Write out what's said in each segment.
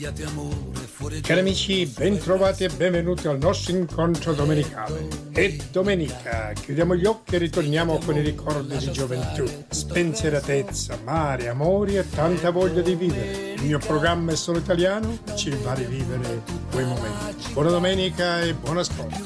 Cari amici, bentrovati e benvenuti al nostro incontro domenicale. È domenica, chiudiamo gli occhi e ritorniamo con i ricordi di gioventù, spensieratezza, mare, amori e tanta voglia di vivere. Il mio programma è solo italiano, ci va a rivivere quei momenti. Buona domenica e buon ascolto.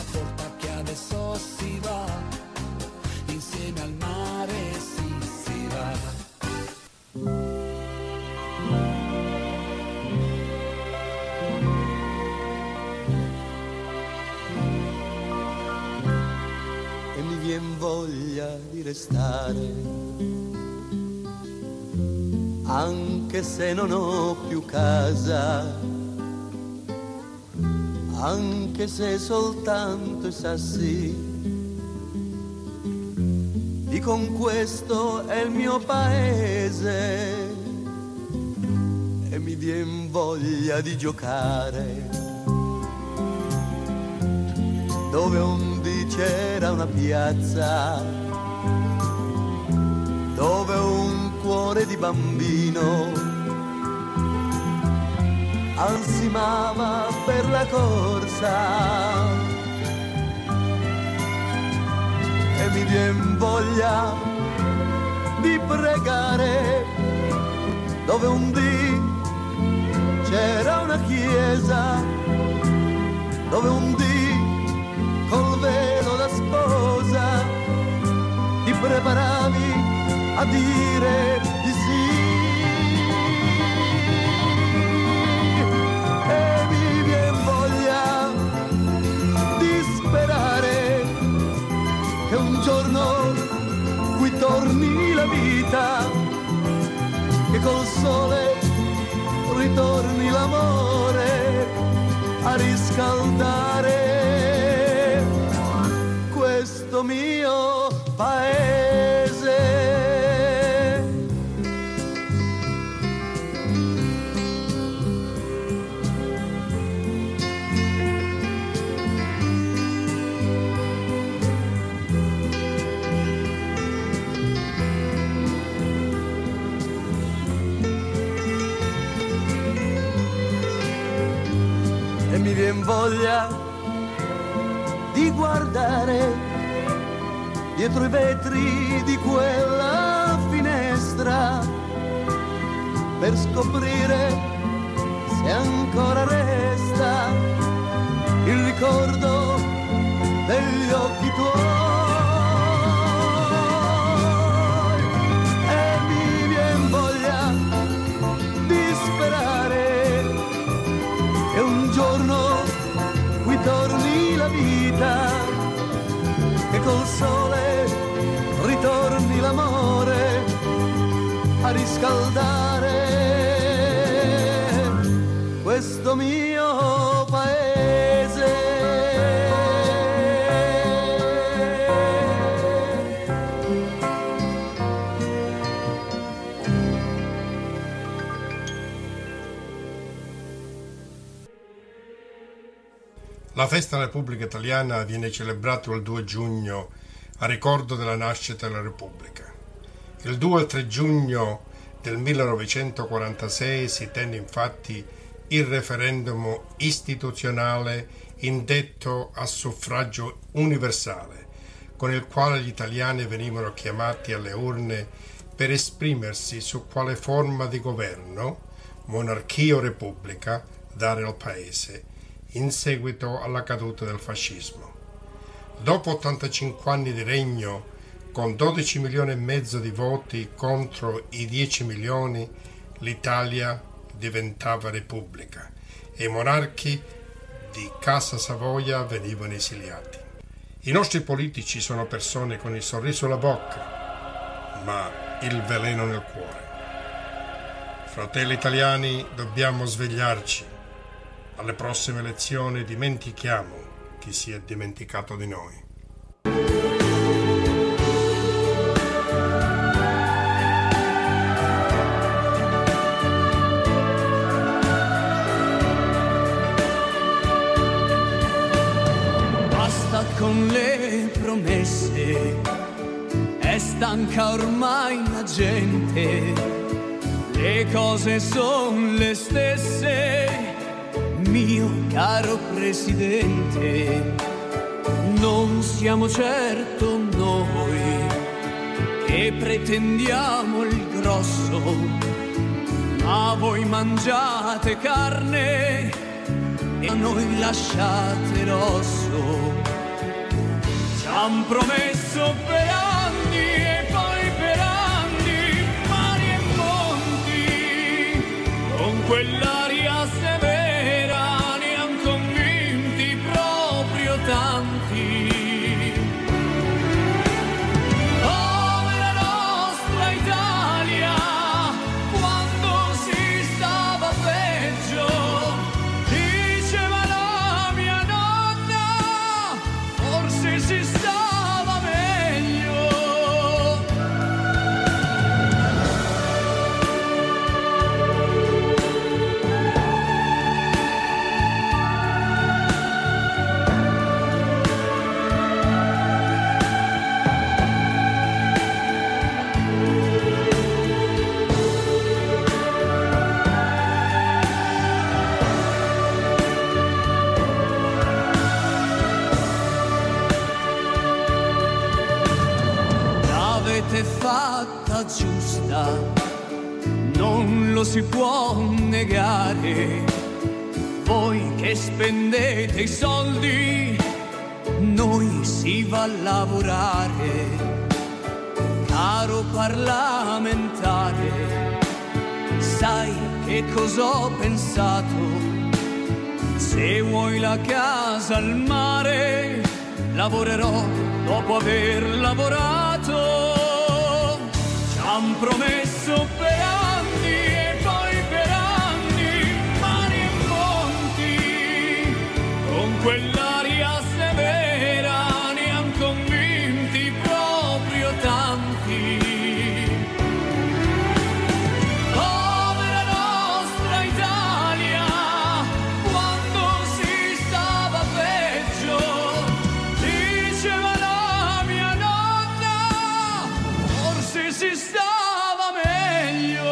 Voglia di restare, anche se non ho più casa, anche se soltanto i sassi dicono questo è il mio paese, e mi vien voglia di giocare dove un dì c'era una piazza, dove un cuore di bambino ansimava per la corsa, e mi vien voglia di pregare dove un dì c'era una chiesa, dove un dì col velo da sposa ti preparavi a dire di sì, e mi vien voglia di sperare che un giorno qui torni la vita, che col sole ritorni l'amore a riscaldare questo mio paese. E mi vien voglia di guardare dietro i vetri di quella finestra per scoprire se ancora resta il ricordo degli occhi tuoi, e mi vien voglia di sperare che un giorno qui torni la vita, che col sole ritorni l'amore a riscaldare questo mio paese. La festa della Repubblica Italiana viene celebrata il 2 giugno a ricordo della nascita della Repubblica. Il 2 e 3 giugno del 1946 si tenne infatti il referendum istituzionale indetto a suffragio universale, con il quale gli italiani venivano chiamati alle urne per esprimersi su quale forma di governo, monarchia o repubblica, dare al Paese in seguito alla caduta del fascismo. Dopo 85 anni di regno, con 12 milioni e mezzo di voti contro i 10 milioni, l'Italia diventava repubblica e i monarchi di Casa Savoia venivano esiliati. I nostri politici sono persone con il sorriso alla bocca, ma il veleno nel cuore. Fratelli italiani, dobbiamo svegliarci. Alle prossime elezioni dimentichiamo chi si è dimenticato di noi. Basta con le promesse, è stanca ormai la gente. le cose son le stesse, mio caro Presidente. Non siamo certo noi che pretendiamo il grosso, ma voi mangiate carne e a noi lasciate l'osso. Ci han promesso per anni e poi per anni mari e monti, con quell'aria severa ne han convinti proprio tanti. Povera nostra Italia, quando si stava peggio, diceva la mia nonna, forse si stava meglio. L'avete fatta giusta, non lo si può negare. Voi che spendete i soldi, noi si va a lavorare. Caro parlamentare, sai che cosa ho pensato? Se vuoi la casa al mare, lavorerò dopo aver lavorato. Ci han promesso per anni e poi per anni mari e monti, con quell'aria severa ne han convinti proprio tanti. Povera nostra Italia, quando si stava peggio, diceva la mia nonna, forse si stava meglio.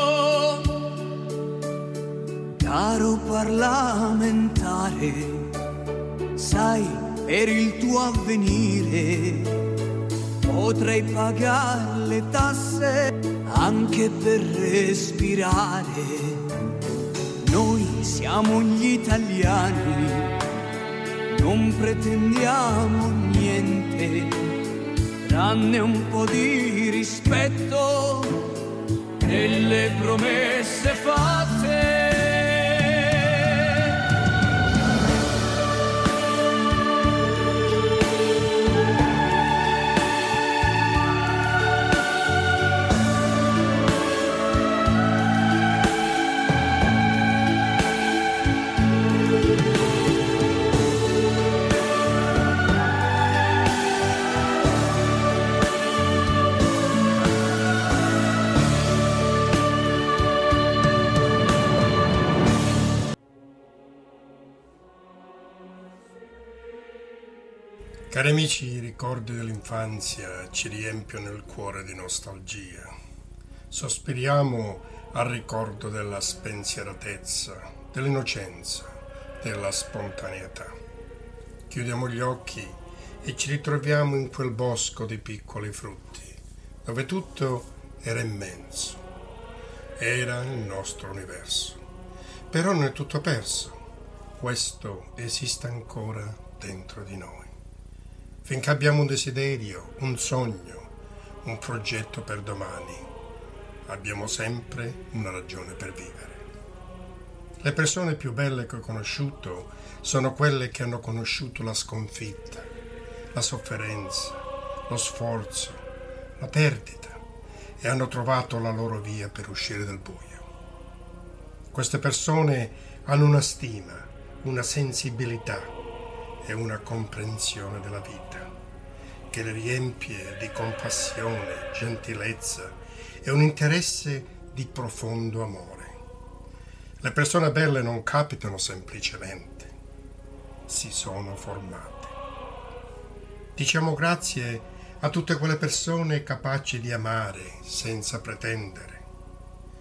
Caro parlamentare, sai, per il tuo avvenire potrei pagare le tasse anche per respirare. Noi siamo gli italiani, non pretendiamo niente, tranne un po' di rispetto e le promesse fatte. Cari amici, i ricordi dell'infanzia ci riempiono il cuore di nostalgia. Sospiriamo al ricordo della spensieratezza, dell'innocenza, della spontaneità. Chiudiamo gli occhi e ci ritroviamo in quel bosco di piccoli frutti, dove tutto era immenso. Era il nostro universo. Però non è tutto perso. Questo esiste ancora dentro di noi. Finché abbiamo un desiderio, un sogno, un progetto per domani, abbiamo sempre una ragione per vivere. Le persone più belle che ho conosciuto sono quelle che hanno conosciuto la sconfitta, la sofferenza, lo sforzo, la perdita e hanno trovato la loro via per uscire dal buio. Queste persone hanno una stima, una sensibilità e una comprensione della vita che le riempie di compassione, gentilezza e un interesse di profondo amore. Le persone belle non capitano semplicemente, si sono formate. Diciamo grazie a tutte quelle persone capaci di amare senza pretendere,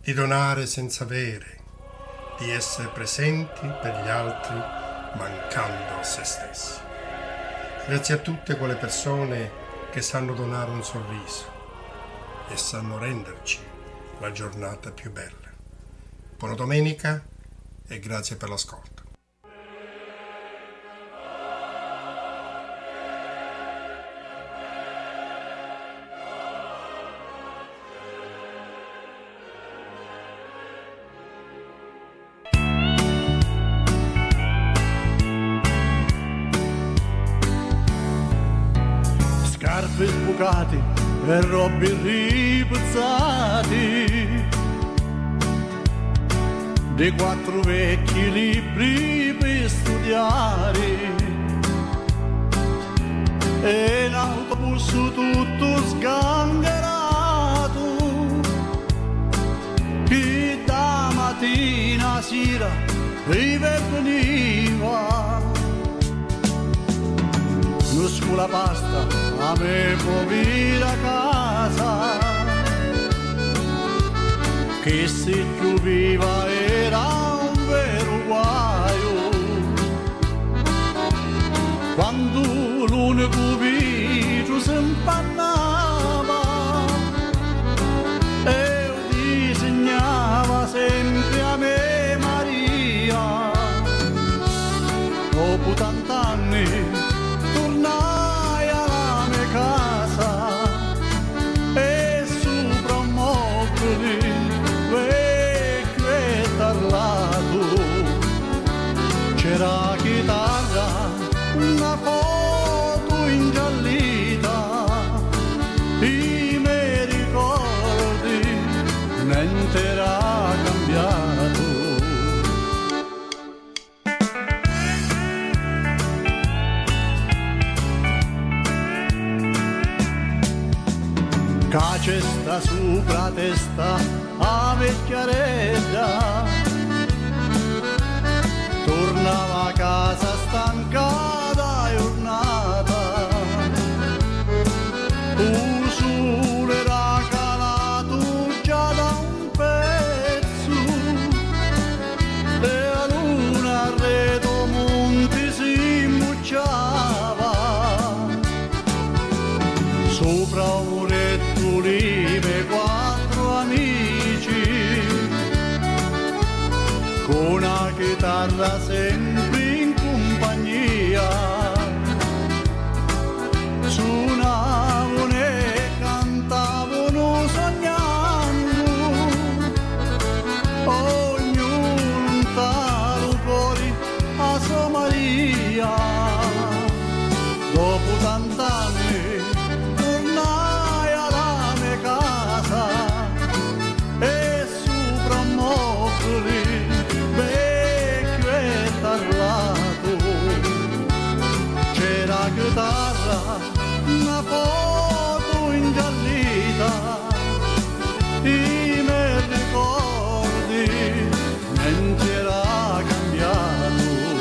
di donare senza avere, di essere presenti per gli altri mancando a se stessi. Grazie a tutte quelle persone che sanno donare un sorriso e sanno renderci la giornata più bella. Buona domenica e grazie per l'ascolto. Scarpe sbucate e robe ripuzzati, dei 4 vecchi libri per studiare, e l'autobus tutto sgangherato, che da mattina a sera vive e veniva. Non scuola pasta, a me povera casa, che se pioveva era un vero guaio. Quando l'unico video si impannava e disegnava sempre a me Maria, dopo tant'anni tornai alla mia casa e sopra un mobile vecchio e tarlato c'era la chitarra, una foto ingiallita, i miei ricordi, niente era cambiato. C'è sta sopra testa a vecchiarella, tornava a casa stanca e giornata, il sole era calato già da un pezzo e la luna a Reto Monti si imbucciava sopra un olive 4 amici, con la chitarra sempre in compagnia, suonavano e cantavano sognando, ognuno un talo cuore a sua Maria. Dopo tant'anni tornai alla mia casa e sopra un mobile vecchio e tarlato c'era la chitarra, una foto ingiallita, i miei ricordi, niente era cambiato.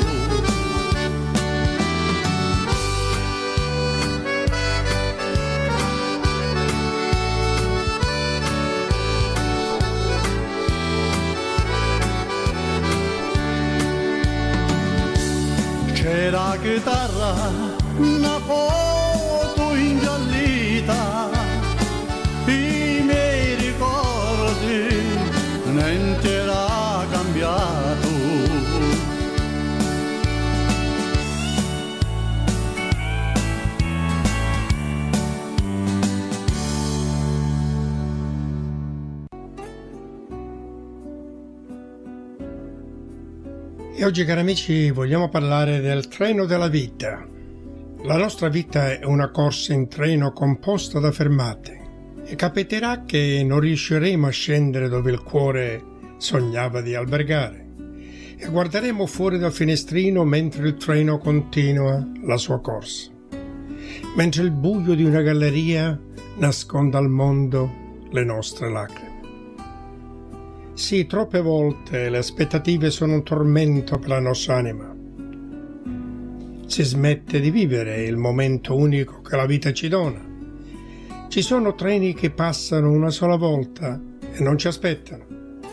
C'era la chitarra, una foto ingiallita, i miei ricordi, niente era cambiato. E oggi, cari amici, vogliamo parlare del treno della vita. La nostra vita è una corsa in treno composta da fermate e capiterà che non riusciremo a scendere dove il cuore sognava di albergare e guarderemo fuori dal finestrino mentre il treno continua la sua corsa, mentre il buio di una galleria nasconde al mondo le nostre lacrime. Sì, troppe volte le aspettative sono un tormento per la nostra anima. Si smette di vivere il momento unico che la vita ci dona. Ci sono treni che passano una sola volta e non ci aspettano.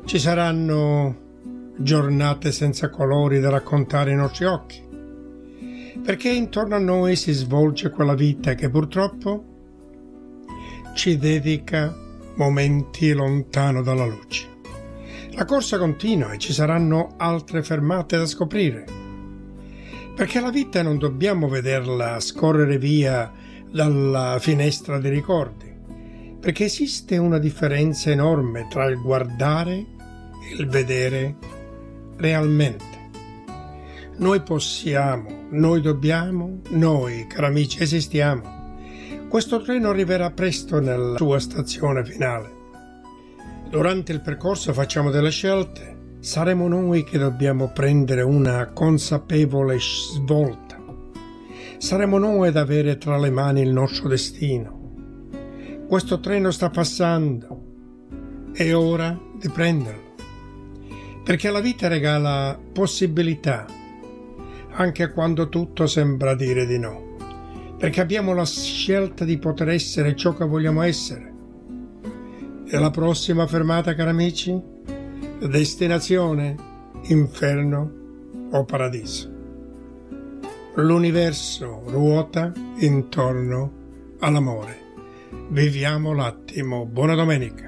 Ci saranno giornate senza colori da raccontare ai nostri occhi, perché intorno a noi si svolge quella vita che purtroppo ci dedica momenti lontano dalla luce. La corsa continua e ci saranno altre fermate da scoprire, perché la vita non dobbiamo vederla scorrere via dalla finestra dei ricordi, perché esiste una differenza enorme tra il guardare e il vedere realmente. Noi possiamo, noi dobbiamo, noi, cari amici, esistiamo. Questo treno arriverà presto nella sua stazione finale. Durante il percorso facciamo delle scelte. Saremo noi che dobbiamo prendere una consapevole svolta. Saremo noi ad avere tra le mani il nostro destino. Questo treno sta passando. È ora di prenderlo. Perché la vita regala possibilità, anche quando tutto sembra dire di no. Perché abbiamo la scelta di poter essere ciò che vogliamo essere. E la prossima fermata, cari amici? Destinazione, inferno o paradiso. L'universo ruota intorno all'amore. Viviamo l'attimo. Buona domenica.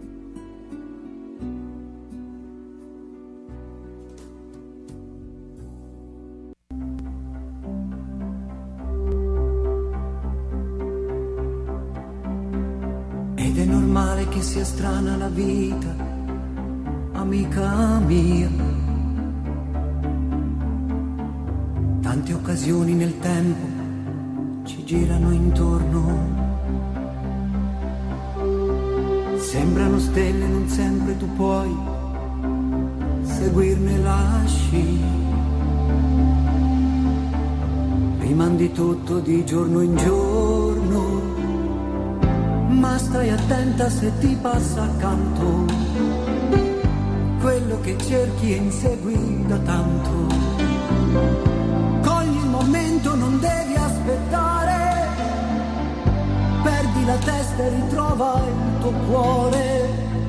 Ed è normale che sia strana la vita, amica mia. Tante occasioni nel tempo ci girano intorno. Sembrano stelle, non sempre tu puoi seguirne la scia. Rimandi tutto di giorno in giorno, ma stai attenta se ti passa accanto quello che cerchi e insegui da tanto. Cogli il momento, non devi aspettare, perdi la testa e ritrova il tuo cuore.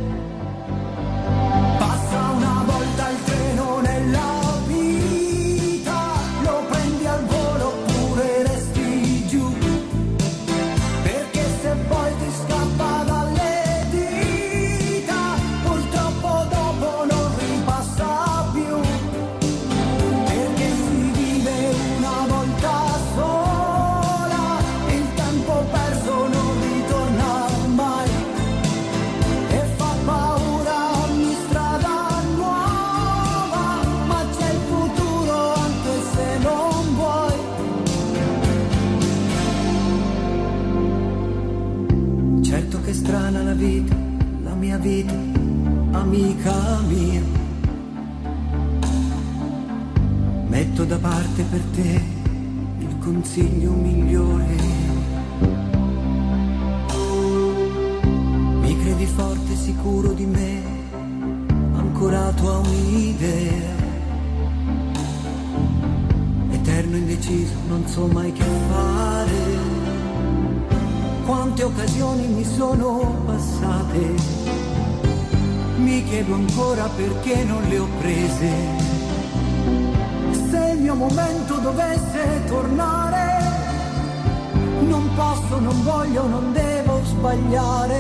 Passa una volta il treno nella vita, lo prendi al volo oppure resti giù, perché se poi ti scappa dalle dita, purtroppo dopo non ripassa più, perché si vive una volta sola, il tempo perso non ritorna mai, e fa paura ogni strada nuova, ma c'è il futuro anche se non vuoi. Certo che è strana la vita, la mia vita, amica mia. Metto da parte per te il consiglio migliore. Mi credi forte, sicuro di me, ancorato a un'idea. Eterno indeciso, non so mai che fare. Quante occasioni mi sono passate, mi chiedo ancora perché non le ho prese. Se il mio momento dovesse tornare, non posso, non voglio, non devo sbagliare.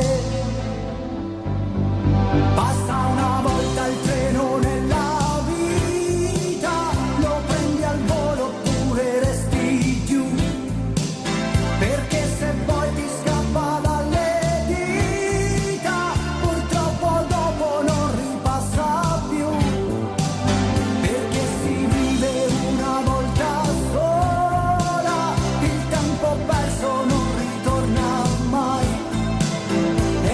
Passa una volta il treno nella vita, lo prendi al volo oppure resti giù, perché se poi ti scappa dalle dita, purtroppo dopo non ripassa più, perché si vive una volta sola, il tempo perso non ritorna mai, e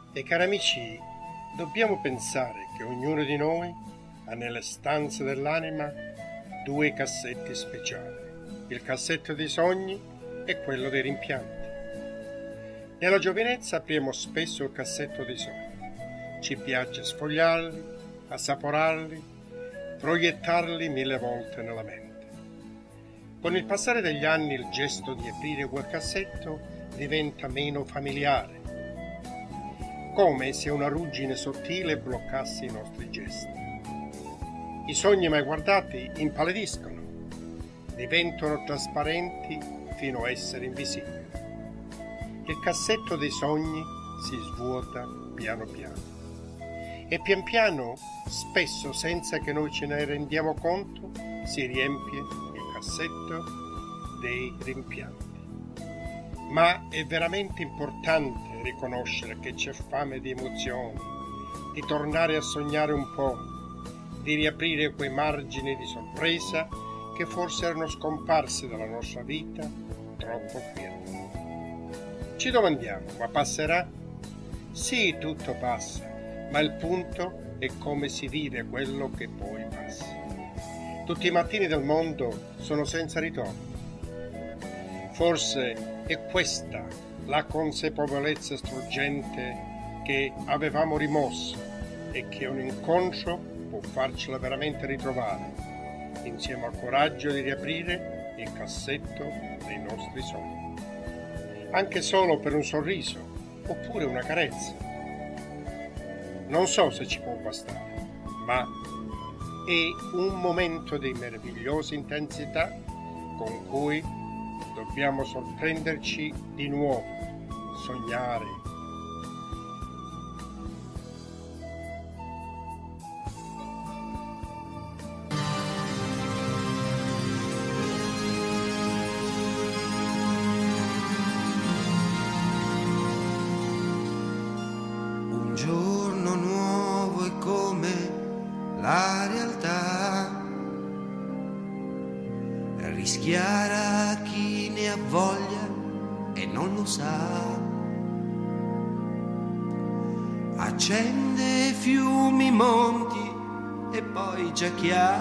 E cari amici, dobbiamo pensare che ognuno di noi ha nelle stanze dell'anima 2 cassetti speciali, il cassetto dei sogni e quello dei rimpianti. Nella giovinezza apriamo spesso il cassetto dei sogni, ci piace sfogliarli, assaporarli, proiettarli 1000 volte nella mente. Con il passare degli anni il gesto di aprire quel cassetto diventa meno familiare, come se una ruggine sottile bloccasse i nostri gesti. I sogni mai guardati impallidiscono, diventano trasparenti fino a essere invisibili. Il cassetto dei sogni si svuota piano piano e pian piano, spesso senza che noi ce ne rendiamo conto, si riempie il cassetto dei rimpianti. Ma è veramente importante riconoscere che c'è fame di emozioni, di tornare a sognare un po', di riaprire quei margini di sorpresa che forse erano scomparsi dalla nostra vita troppo quieta. Ci domandiamo, ma passerà? Sì, tutto passa, ma il punto è come si vive quello che poi passa. Tutti i mattini del mondo sono senza ritorno. Forse è questa la consapevolezza struggente che avevamo rimosso e che un incontro può farcela veramente ritrovare, insieme al coraggio di riaprire il cassetto dei nostri sogni. Anche solo per un sorriso, oppure una carezza. Non so se ci può bastare, ma è un momento di meravigliosa intensità con cui dobbiamo sorprenderci di nuovo, sognare. Un giorno nuovo è come la realtà, rischiare a chi ne ha voglia e non lo sa, accende fiumi, monti e poi già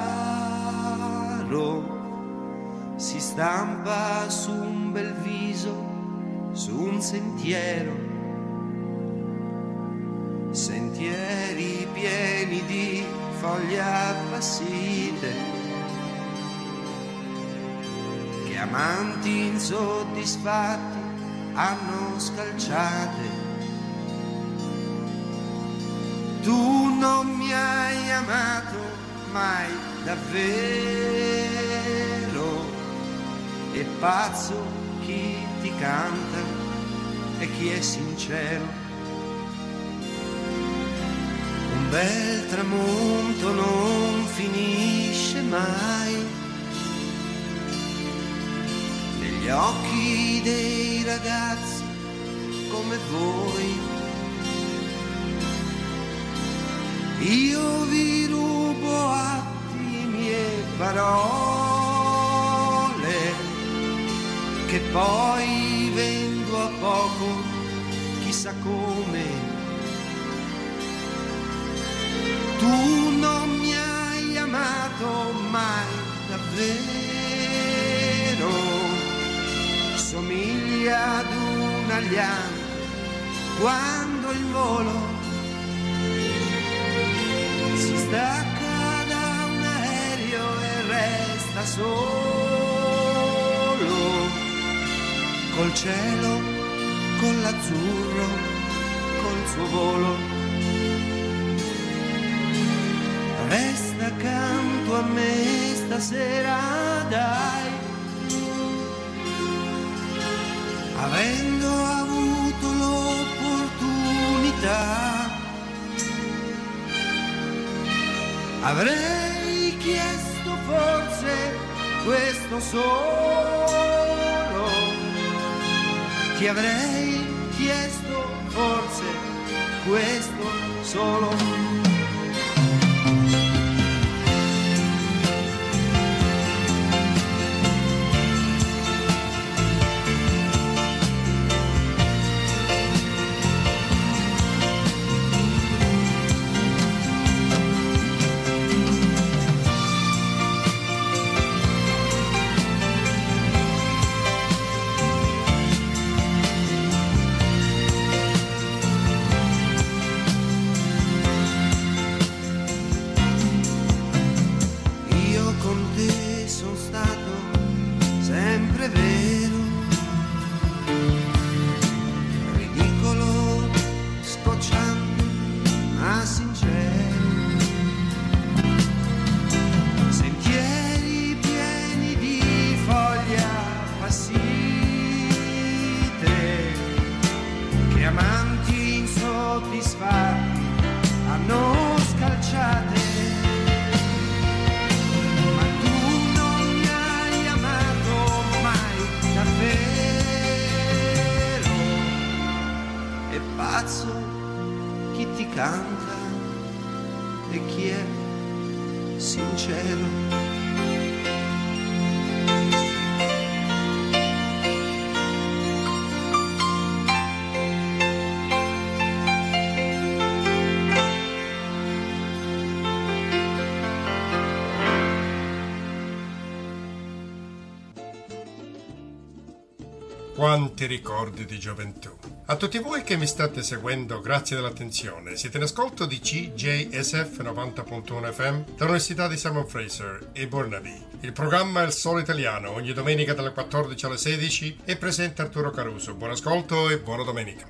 chiaro si stampa su un bel viso, su un sentiero, sentieri pieni di foglie appassite, che amanti insoddisfatti hanno scalciate. Tu non mi hai amato mai davvero, è pazzo chi ti canta e chi è sincero. Un bel tramonto non finisce mai negli occhi dei ragazzi come voi. Io vi rubo attimi e parole che poi vendo a poco, chissà come. Tu non mi hai amato mai davvero, somiglia ad un alieno quando il volo si stacca da un aereo e resta solo col cielo, con l'azzurro, col suo volo. Resta accanto a me stasera, dai, avendo avuto l'opportunità, avrei chiesto forse questo solo, ti avrei chiesto forse questo solo. chi è sincero. Quanti ricordi di gioventù. A tutti voi che mi state seguendo, grazie dell'attenzione. Siete in ascolto di CJSF 90.1 FM dall'Università di Simon Fraser e Burnaby. Il programma è Il Solo Italiano, ogni domenica dalle 14 alle 16 e presenta Arturo Caruso. Buon ascolto e buona domenica.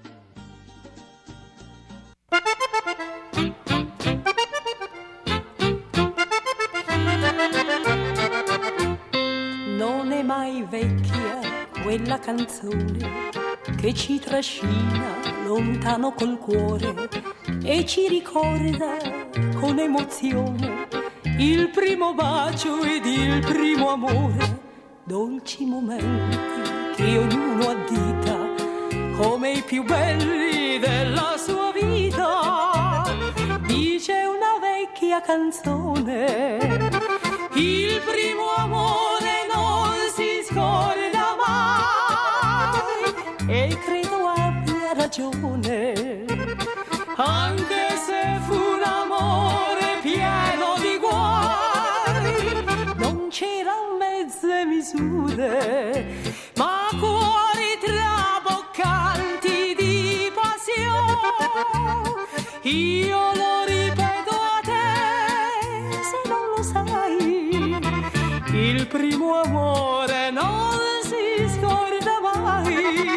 Non è mai vecchia quella canzone che ci trascina lontano col cuore e ci ricorda con emozione il primo bacio ed il primo amore, dolci momenti che ognuno addita come i più belli della sua vita. Dice una vecchia canzone, il primo amore non si scorda mai, e credo abbia ragione, anche se fu un amore pieno di guai. Non c'erano mezze misure, ma cuori traboccanti di passione. Io lo ripeto a te, se non lo sai, il primo amore non si scorda mai.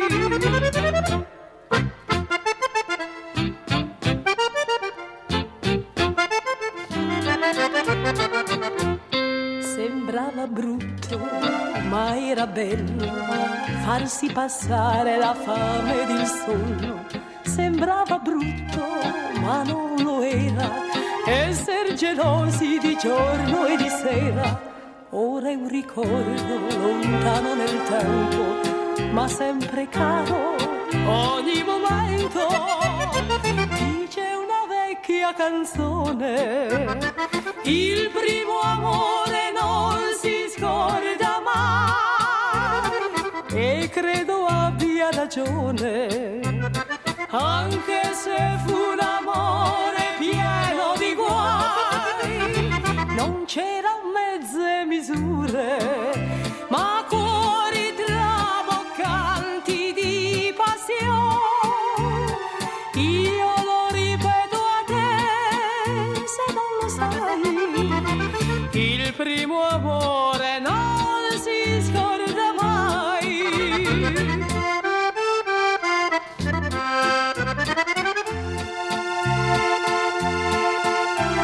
Sembrava brutto, ma era bello farsi passare la fame ed il sonno. Sembrava brutto, ma non lo era, esser gelosi di giorno e di sera. Ora è un ricordo lontano nel tempo, ma sempre caro ogni momento. Dice una vecchia canzone, il primo amore non si scorda mai, e credo abbia ragione, anche se fu un amore pieno di guai. Non c'erano mezze misure, ma cuori traboccanti di passione. Io lo ripeto a te, se non lo sai, il primo amore